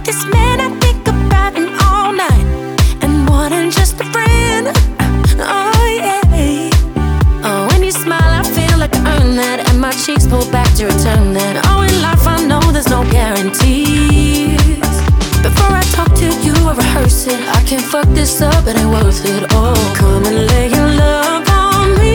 this man I think about him all night, and more than just a friend. Oh yeah. Oh, when you smile, I feel like I earn that, and my cheeks pull back to return that. Oh, in life I know there's no guarantees. Before I talk to you, I rehearse it. I can't fuck this up, it ain't worth it. Oh, come and lay your love on me.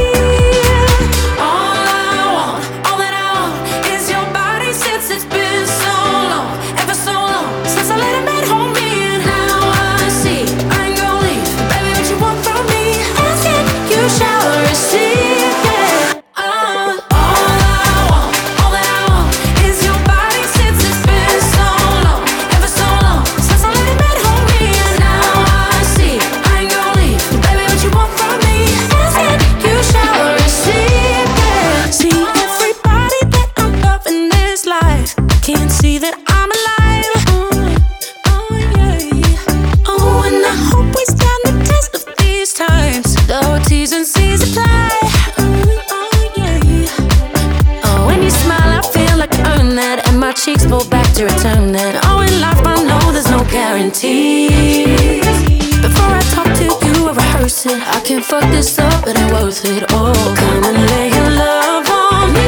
Can't see that I'm alive. Oh yeah. Oh, and I hope we stand the test of these times. The T's and C's apply. Oh yeah. Oh, when you smile, I feel like I earn that, and my cheeks pull back to return that. Oh, in life I know there's no guarantees. Before I talk to you, I rehearse it. I can't fuck this up, it ain't worth it. Oh, come and lay your love on me.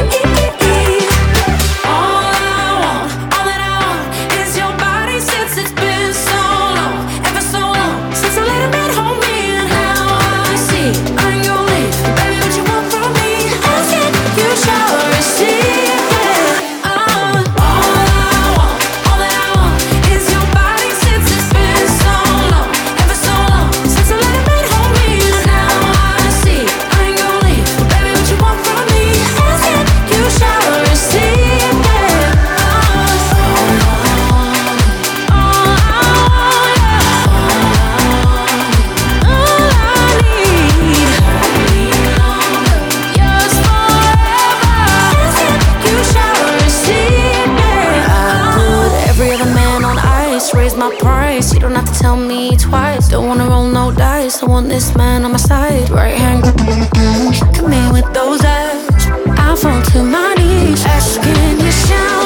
Raise my price, you don't have to tell me twice. Don't wanna roll no dice, I want this man on my side. Right hand, come in with those eyes. I fall to my knees, asking you shout.